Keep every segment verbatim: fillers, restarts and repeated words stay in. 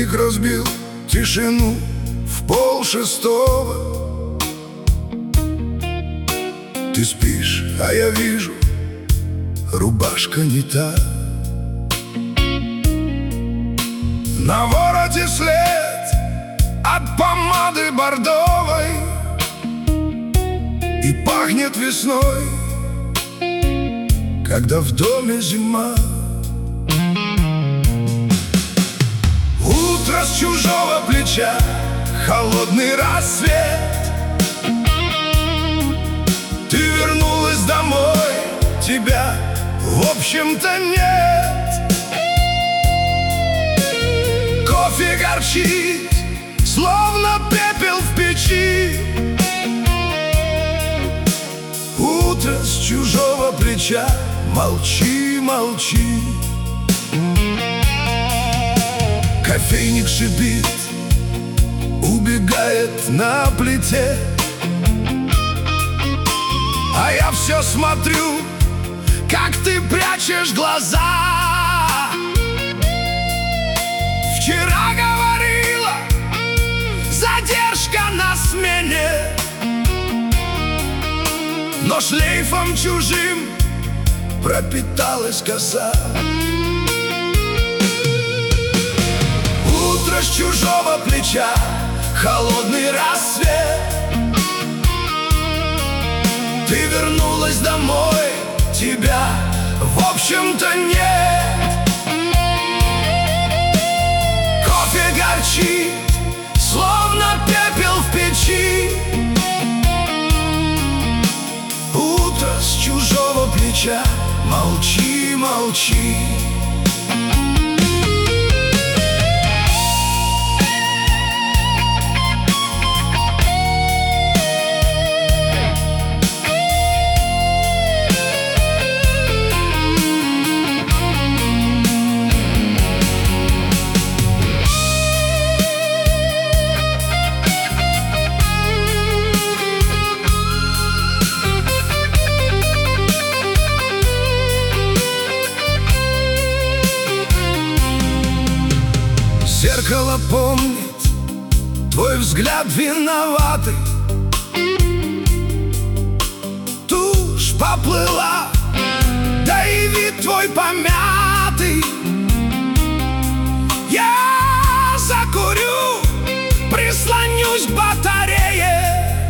Будильник разбил тишину в полшестого. Ты спишь, а я вижу, рубашка не та. На вороте след от помады бордовой, и пахнет весной, когда в доме зима. Утро с чужого плеча, холодный рассвет. Ты вернулась домой, тебя, в общем-то, нет. Кофе горчит, словно пепел в печи. Утро с чужого плеча, молчи, молчи. Кофейник шипит, убегает на плите, а я все смотрю, как ты прячешь глаза. Вчера говорила, задержка на смене, но шлейфом чужим пропиталась коса. Утро с чужого плеча, холодный рассвет. Ты вернулась домой, тебя, в общем-то, нет. Кофе горчит, словно пепел в печи. Утро с чужого плеча, молчи, молчи. Зеркало помнит твой взгляд виноватый. Тушь поплыла, да и вид твой помятый. Я закурю, прислонюсь к батарее.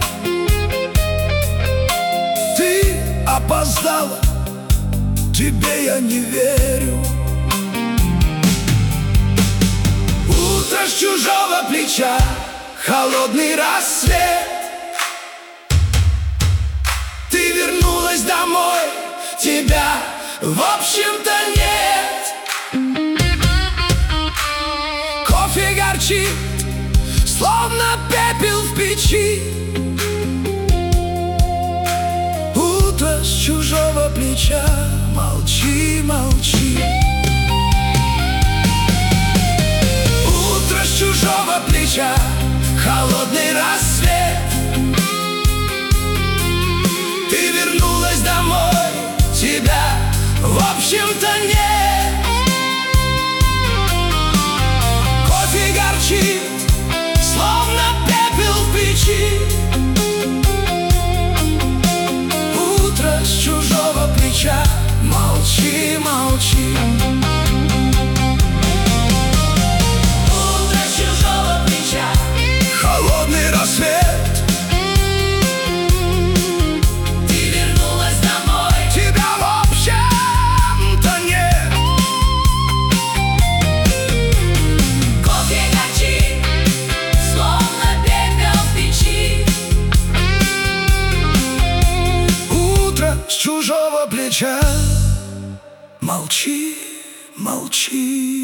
Ты опоздала, тебе я не верю. Утро с чужого плеча, холодный рассвет. Ты вернулась домой, тебя, в общем-то, нет. Кофе горчит, словно пепел в печи. Утро с чужого плеча, молчи, молчи. С чужого плеча, холодный рассвет. Ты вернулась домой, тебя, в общем-то, нет. Кофе горчит, словно пепел в печи. Утро с чужого плеча, молчи, молчи. Холодный рассвет. Ты вернулась домой, тебя, в общем-то, нет. Кофе горчит, словно пепел в печи. Утро с чужого плеча, молчи, молчи.